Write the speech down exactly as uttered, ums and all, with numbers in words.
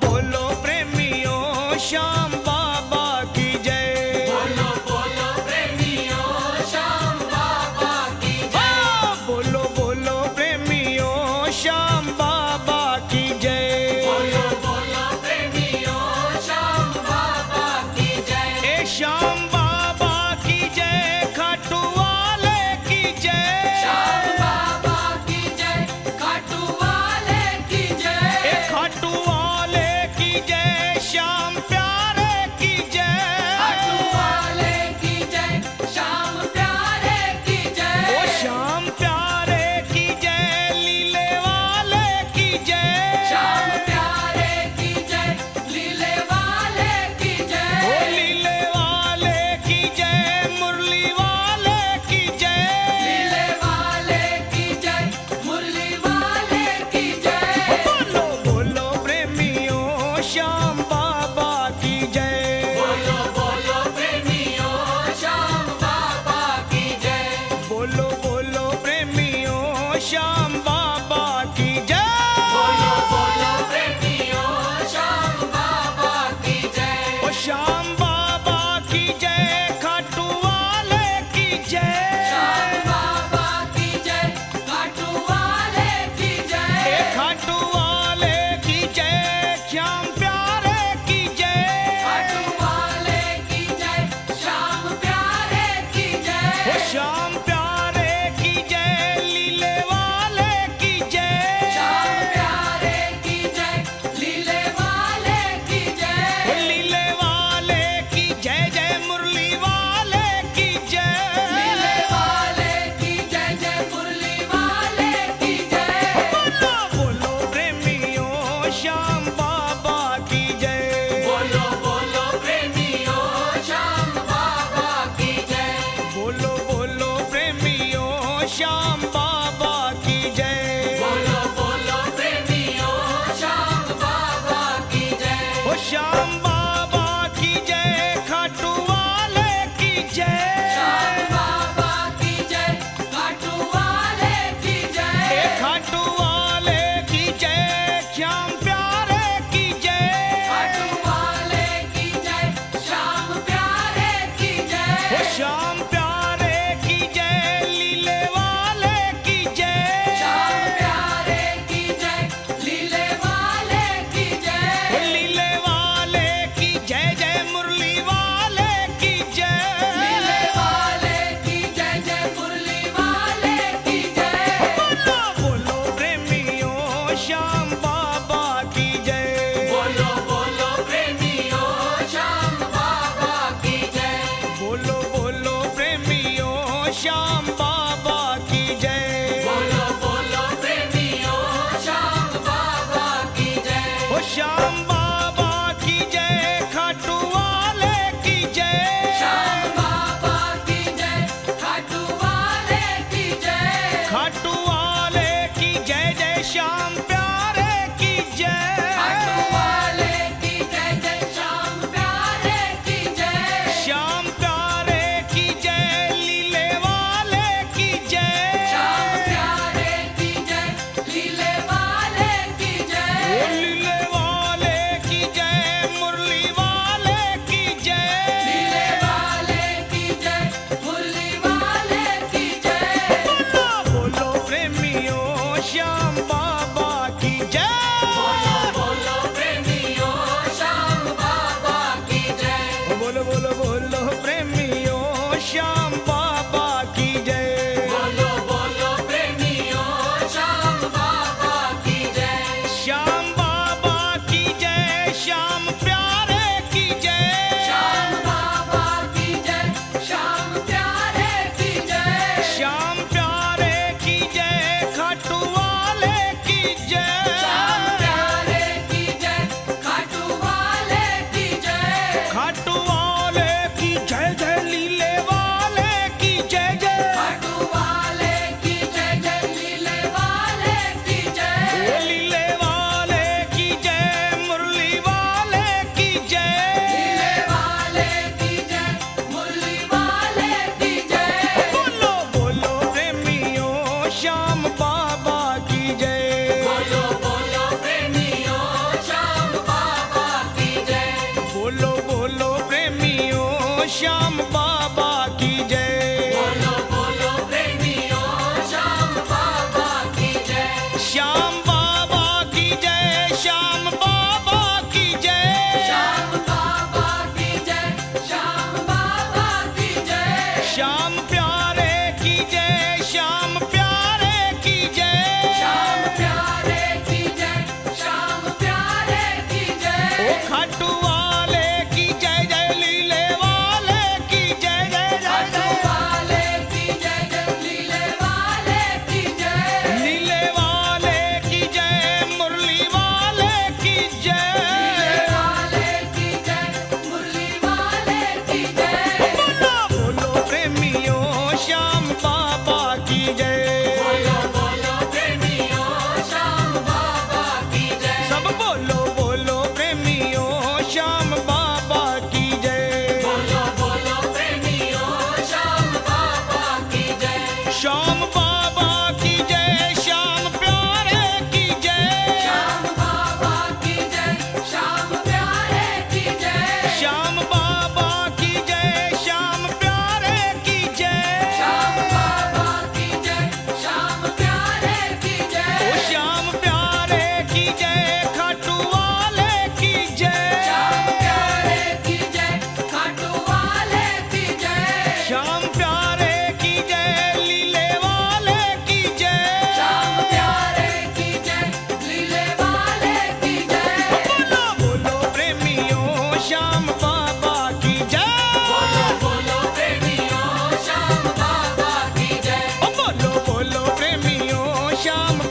बोलो प्रेमियों श्याम बाबा की जय। बोलो बोलो प्रेमियों श्याम बाबा की जय। बोलो बोलो प्रेमियों श्याम बाबा की जय। बोलो बोलो प्रेमियों श्याम बाबा की जय। ए श्याम बाबा की जय, खाटू वाले की जय। श्याम बाबा की जय, खाटू वाले की जय। ए खाटू वाले की जय, श्याम प्यारे की जय। खाटू वाले की जय, श्याम प्यारे की जय। ओ श्याम प्यारे की जय, लीले वाले की जय। श्याम प्यारे की जय, लीले वाले की जय। ओ लीले वाले की जय, मुरली वाले की जय। लीले वाले की जय, मुरली वाले की जय। बोलो बोलो प्रेमियों श्याम बाबा की जय। बोलो बोलो प्रेमियों श्याम बाबा की जय। बोलो बोलो प्रेमियों श्याम बाबा की जय। बोलो बोलो प्रेमियों श्याम बाबा की जय। ओ श्याम बाबा की जय, खाटू वाले की जय। श्याम बाबा की जय, खाटू वाले की ए जय। खाटू वाले की जय, श्याम प्यारे की जय। खाटू वाले की जय, श्याम प्यारे की ओ जय। श्याम प्यारे की जय, लीले वाले की जय। श्याम प्यारे की जय, लीले वाले की ओ जय। लीले वाले की जय, जय मुरली वाले की जय। लीले वाले की जय, जय मुरली वाले की जय। बोलो बोलो प्रेमियों श्याम बाबा की जय। बोलो बोलो प्रेमियों श्याम बाबा की जय। बोलो बोलो प्रेमियों श्याम बाबा की जय। बोलो बोलो प्रेमियों श्याम बाबा की जय। ओ श्याम बाबा की जय, खाटू वाले की जय। श्याम बाबा की जय, खाटू वाले की ए जय। खाटू वाले की जय, श्याम प्यारे की जय। खाटू वाले की जय, श्याम प्यारे की ओ जय। श्याम प्यारे की जय, लीले वाले की जय। श्याम प्यारे की जय, लीले वाले की ओ जय। लीले वाले की जय, जय मुरली वाले की जय। लीले वाले की जय, जय मुरली वाले की जय। बोलो बोलो प्रेमियों श्याम बाबा की जय। बोलो बोलो प्रेमियों श्याम बाबा की जय। बोलो बोलो प्रेमियों श्याम बाबा की जय। बोलो बोलो प्रेमियों श्याम बाबा की जय। ओ श्याम बाबा की जय, खाटू वाले की जय। श्याम बाबा की जय, खाटू वाले की जय। खाटू वाले की जय, जय श्याम प्यारे की जय। खाटू वाले की जय, जय श्याम प्यारे की जय। श्याम प्यारे की जय, लीले वाले की जय। श्याम प्यारे की जय, लीले वाले की ओ जय। लीले वाले की जय, मुरली श्याम बाबा की जय। बोलो बोलो प्रेमियों श्याम बाबा की जय। ओ बोलो बोलो प्रेमियों श्याम